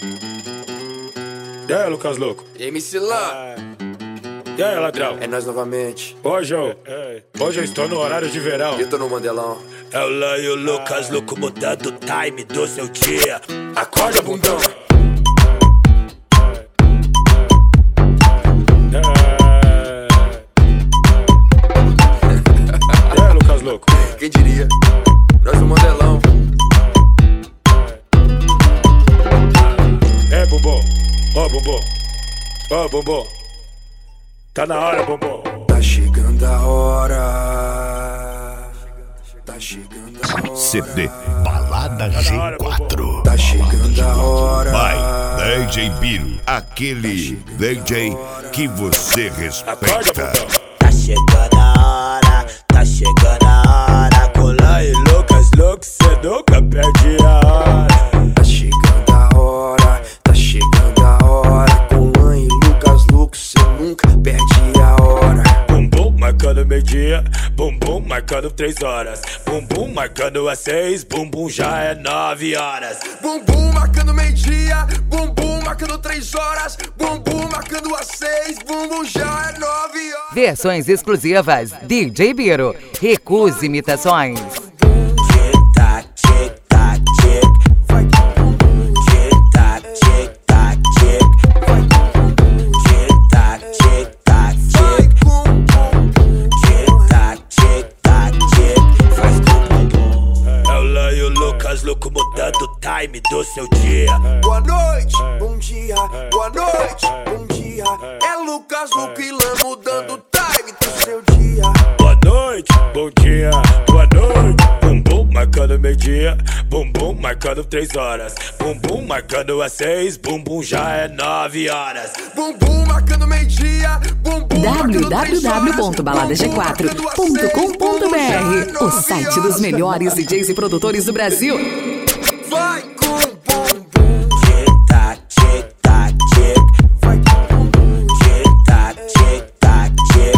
E aí, Lucas Louco? E aí, MC Lan? E aí, ladrão? É nós novamente. Hoje eu estou no horário de verão. Eu tô no Mandelão. É o Lan e o Lucas Louco mudando o time do seu dia. Acorda, bundão! E aí, Lucas Louco? Quem diria? Nós no Mandelão. É, bumbum. Ó, bumbum. Ó, bumbum. Tá na hora, bumbum. Tá chegando a hora. Tá chegando a hora. CD Balada G4. Tá chegando a hora. Vai, DJ Biro, aquele DJ que você Acorda, respeita. bundão. Tá chegando a hora, tá chegando a hora. Colar e Lucas Louco, cê nunca perde a hora. Tá chegando a hora. Tá chegando a hora. Com Lan e Lucas Louco, cê nunca perde a hora. Bumbum marcando meio-dia, bumbum marcando 3 horas. Bumbum marcando às 6, bumbum já é 9 horas. Bumbum marcando meio-dia, bumbum marcando 3 horas, bumbum marcando às 6, bumbum já é 9 horas. Versões exclusivas DJ Biro. Recuse imitações. Tic-tac, tic-tac, tic. Vai Tic-tac, tic-tac, tic. Tic-tac, tic-tac, tic. Tic-tac, tic-tac, tic. Faz com o bumbum. É o Lan e o Lucas Louco mudando o time do seu dia. Boa noite, bom dia, boa noite, bom dia. É Lucas Louco e Lan mudando o time do seu dia. Boa noite, bom dia, boa noite. Bumbum marcando meio-dia, bumbum marcando 3 horas. Bumbum marcando às 6, bumbum já é 9 horas. Bumbum marcando meio-dia, bumbum marcando 3 horas. www.baladag4.com.br, o site dos melhores DJs e produtores do Brasil. Vai com bumbum. Tic-tac, tic-tac, tic. Vai com bumbum. Tic-tac, tic-tac, tic.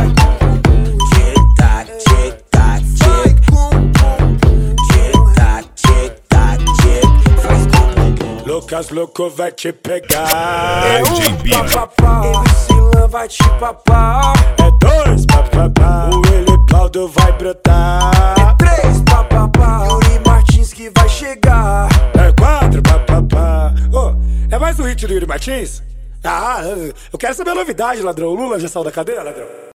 Tic-tac, tic-tac, Vai tic. com bumbum. Tic-tac, tic-tac, tic. Faz com o bumbum. Lucas Louco vai te pegar. DJ Biro. MC Lan vai te papar. É 2, papapá. O Elibaldo vai brotar. 3, papapá. Yuri Martins que vai chegar. É 4, papapá. Ô, é mais um hit do Yuri Martins? Ah, eu quero saber a novidade, ladrão. O Lula já saiu da cadeia, ladrão?